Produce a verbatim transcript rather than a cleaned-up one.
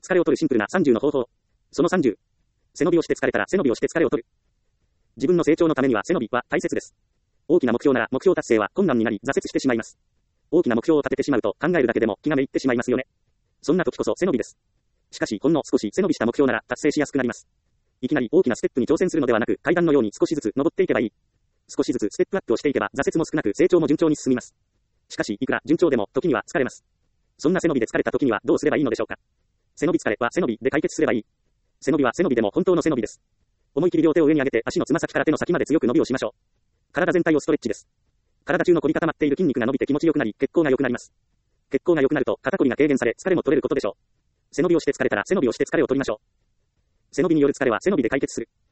疲れを取るシンプルなさんじゅうの方法。そのさんじゅう。背伸びをして疲れたら背伸びをして疲れを取る。自分の成長のためには背伸びは大切です。大きな目標なら目標達成は困難になり挫折してしまいます。大きな目標を立ててしまうと考えるだけでも気がめいってしまいますよね。そんな時こそ背伸びです。しかしほんの少し背伸びした目標なら達成しやすくなります。いきなり大きなステップに挑戦するのではなく階段のように少しずつ登っていけばいい。少しずつステップアップをしていけば挫折も少なく成長も順調に進みます。しかしいくら順調でも時には疲れます。そんな背伸びで疲れた時にはどうすればいいのでしょうか。背伸び疲れは背伸びで解決すればいい。背伸びは背伸びでも本当の背伸びです。思い切り両手を上に上げて足のつま先から手の先まで強く伸びをしましょう。体全体をストレッチです。体中の凝り固まっている筋肉が伸びて気持ちよくなり血行が良くなります。血行が良くなると肩こりが軽減され疲れも取れることでしょう。背伸びをして疲れたら背伸びをして疲れを取りましょう。背伸びによる疲れは背伸びで解決する。